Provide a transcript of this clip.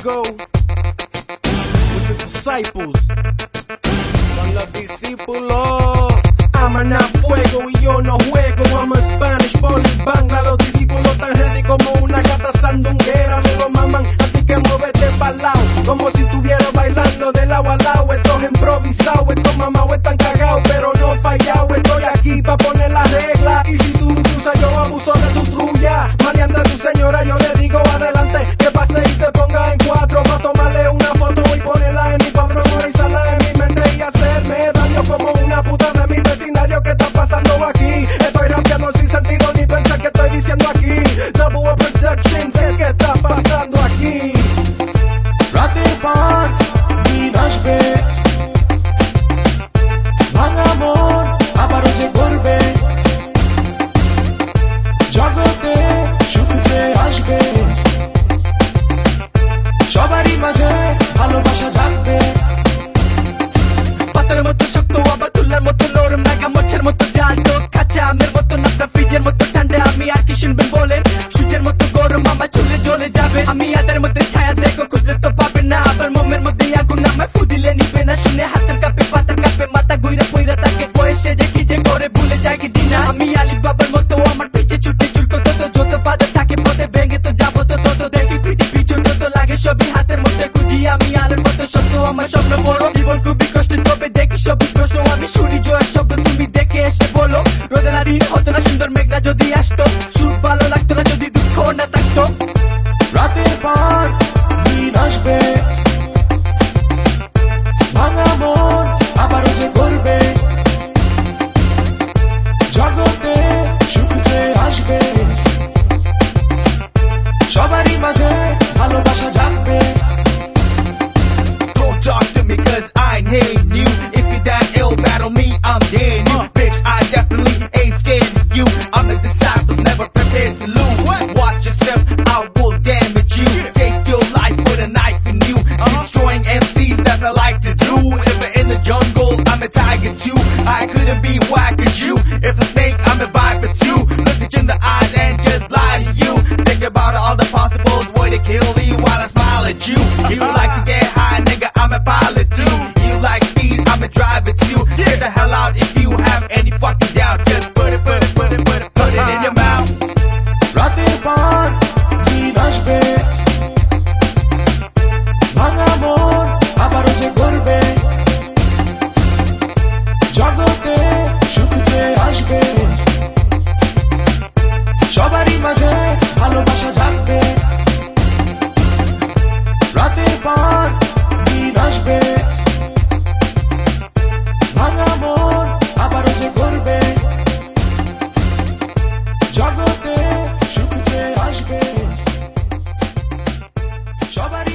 fuego with the disciples. Con los discípulos. Aman a fuego y yo no juego. I'm a Spanish Polish Bangla. Los discípulos tan ready como una gata sandunguera. Me lo maman, así que muévete pa'l lado. Como si estuviera bailando de lado a lado. Esto es improvisado, estos mamados están cagados, pero no fallado. Estoy aquí pa' poner la regla. Y si tú cruzas, yo abuso de tu trulla. Maleante a tu señora, yo le digo adelante. Que pase y se ponga en cuatro. Pa' tomarle una foto y ponerla en mi pa' memorizarla en mi mente y hacerme daño como una puta de mi vecindario. ¿Qué está pasando aquí? Estoy rapeando sin sentido ni pensar que estoy diciendo aquí. Double Up Productions, ¿qué está pasando aquí? রাতের পর দিন আসবে, ভাঙা মন আবারও যে করবে, জগতে সুখ যে আসবে, সবারই মাঝে ভালোবাসা জাগবে। পাতার মতো শক্ত আবার তুলার মতো নরম, নাগা মোছের মতো জাল, তো কাঁচা আমের মতো নাপটা ফ্রিজের মতো ঠান্ডা। আমি আর কি শুনবেন বলেন, সূর্যের মতো গরম আমার চুলে জ্বলে যাবে। আমি আদের মধ্যে ছায়া দেখো, খুঁজলে তো পাবে না। আবার মোমের মধ্যে আগুন আমায় ফু দিলে নিবে না। শুনে হাতের কাপে পাতার কাপে মাথা ঘুরে পইরা তাকে বয়সে যে কি যে করে ভুলে যায় কি দিনা। আমি আলিফ বাবার মতো আমার পিছে ছুটে চুলকো তত, যত বাধা থাকে পথে ভেঙে তো যাবো তো তত। দেখি পৃথিবী ছোট তো লাগে সবই হাতের মধ্যে, খুঁজি আমি আলোর মতো সত্য। আমার স্বপ্ন বড়, জীবন খুবই কষ্ট, তবে দেখি সবুজ প্রশ্ন। আমি শুনি জয়ের শব্দ, তুমি দেখে এসে বলো। রোদে না ঋণ হতো না, সুন্দর মেঘনা যদি আসতো। সুখ ভালো লাগতো না যদি দুঃখ না থাকতো। রাতের পর দিন আসবে, ভাঙা মন আবারও যে করবে, জগতে সুখ যে আসবে, সবারই মাঝে ভালোবাসা জাগবে। Don't talk to me cause I ain't hating you. If you that ill, battle me, I'm daring you. Bitch, I definitely ain't scared of you. I'm the disciples, never prepared to lose. Watch yourself, I will damage you. Take your life with a knife in you. Destroying MCs, that's I like to do. If I'm in the jungle, I'm a tiger too. I couldn't be whack as you. If a snake, I'm a viper too. Look at you in the eyes and just lie to you. Think about all the possibles, way to kill you while I smile at you. You like to get high, nigga, I'm a pilot too. You like speed, I'm a driver too. Get the hell out if you have any fucking doubt. Just put it in your mouth. রাতের পর দিন আসবে, ভাঙা মন আবারও যে করবে, জগতে সুখ যে আসবে, সবারই মাঝে ভালোবাসা জাগবে। রাতের পর দিন আসবে, ভাঙা মন আবারও যে করবে, জগতে সুখ যে আসবে, সবারই